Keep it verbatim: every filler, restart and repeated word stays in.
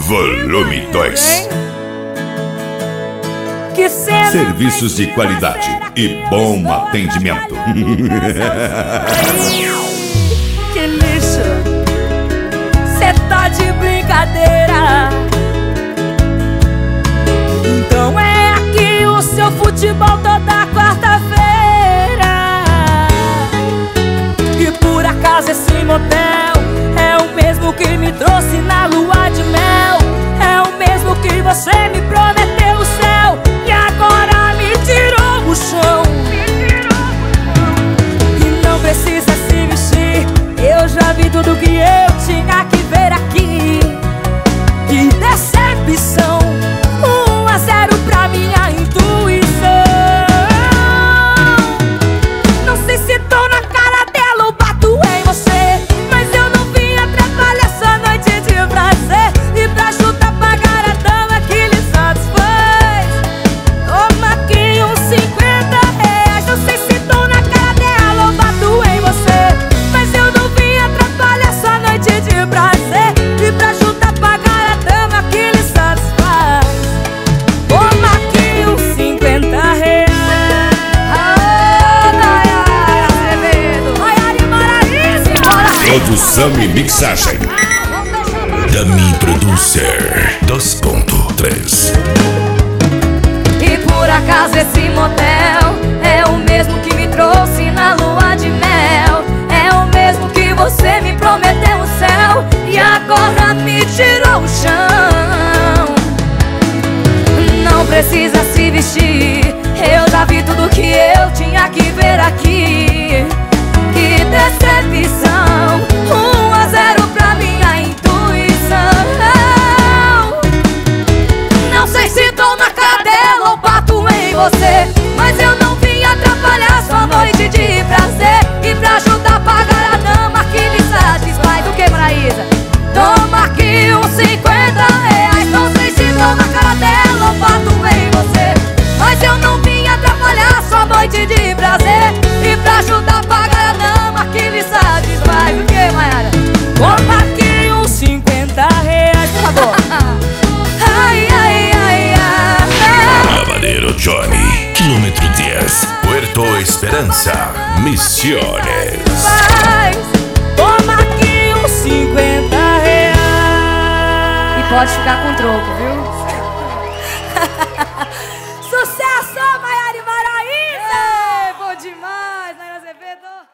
Volume dois. Serviços de qualidade e bom atendimento. Que lixo, cê tá de brincadeira. Então é aqui o seu futebol toda quarta-feira. E por acaso esse motel é o mesmo que me trouxe na lua de mel. É o mesmo que você me prometeu o céu e agora me tirou o chão. E não precisa se vestir, eu já vi tudo que eu tinha que ver aqui. Que decepção, um a zero pra minha intuição. Não sei se tô na cara dela ou bato em você, mas eu não vim atrapalhar sua noite de prazer. E pra ajudar a pagar a dama que lhe satisfaz, toma aqui uns cinquenta reais. Não sei se tô na cara dela ou bato em você, mas eu não vim atrapalhar sua noite de prazer. E pra ajudar a pagar a dama que lhe satisfaz, toma aqui uns cinquenta reais. Produção e mixagem Dummy Producer dois ponto três. E por acaso esse motel é o mesmo que me trouxe na lua de mel. É o mesmo que você me prometeu o céu e agora me tirou o chão. Não precisa se vestir, eu já vi tudo que eu tinha que ver aqui. Que decepção, um a zero pra minha intuição. Não sei se tô na cara dela ou bato em você, mas eu não vim atrapalhar sua noite de prazer. E pra ajudar a pagar a dama que lhe satisfaz, o que, Maraísa? Toma aqui uns cinquenta reais. Não sei se tô na cara dela ou bato em você, mas eu não vim atrapalhar sua noite de prazer. E pra ajudar a pagar a dama que lhe satisfaz, o que, Mayara? Toma aqui uns cinquenta reais, por favor. Ai, ai, ai, ai. Lavadero Johnny, quilômetro dez, Puerto Esperança, Misiones. Faz, toma aqui uns cinquenta reais. E pode ficar com troco, viu?